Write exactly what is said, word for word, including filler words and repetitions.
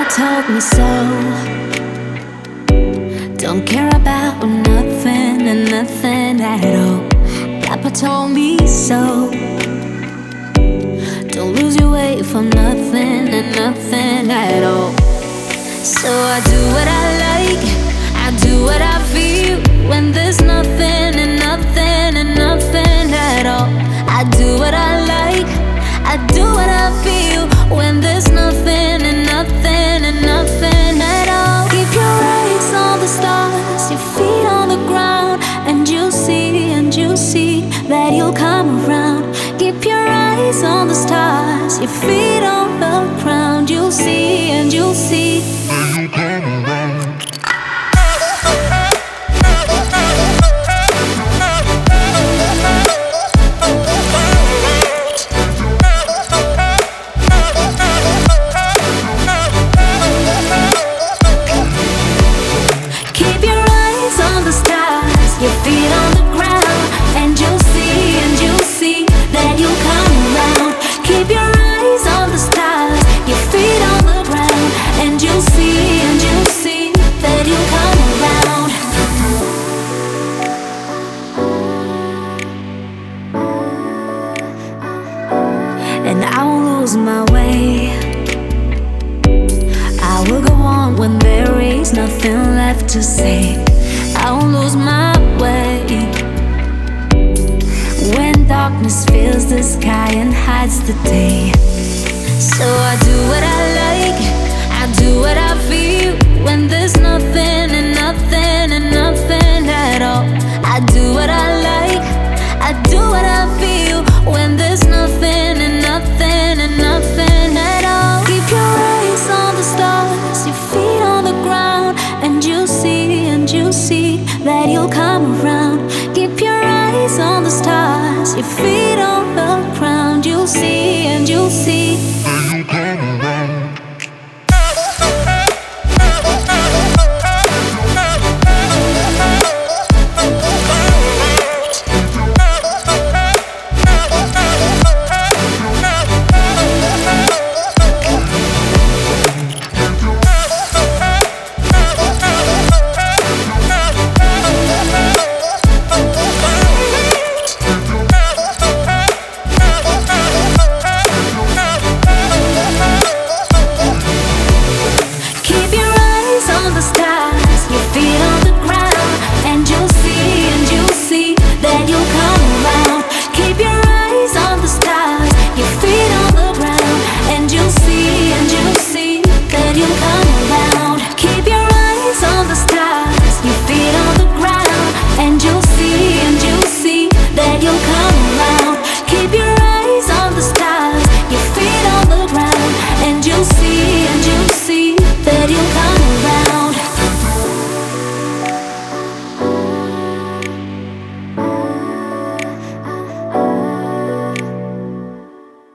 told me so. Don't care about nothing and nothing at all. Papa told me so. Don't lose your way for nothing and nothing at all. So I do what I like, I do what I feel. When there's nothing and nothing and nothing at all. I do what I like, I do what I feel. When there's nothing and nothing and nothing at all. Keep your eyes on the stars, your feet on the ground, and you'll see, and you'll see that you'll come around. Keep your eyes on the stars, your feet on the ground. You'll see, and you'll see that you'll come around. Your feet on the ground, and you'll see, and you'll see that you'll come around. Keep your eyes on the stars, your feet on the ground, and you'll see, and you'll see that you'll come around. And I won't lose my way, I will go on when there is nothing left to say. I won't lose my way when darkness fills the sky and hides the day. So I do what I love,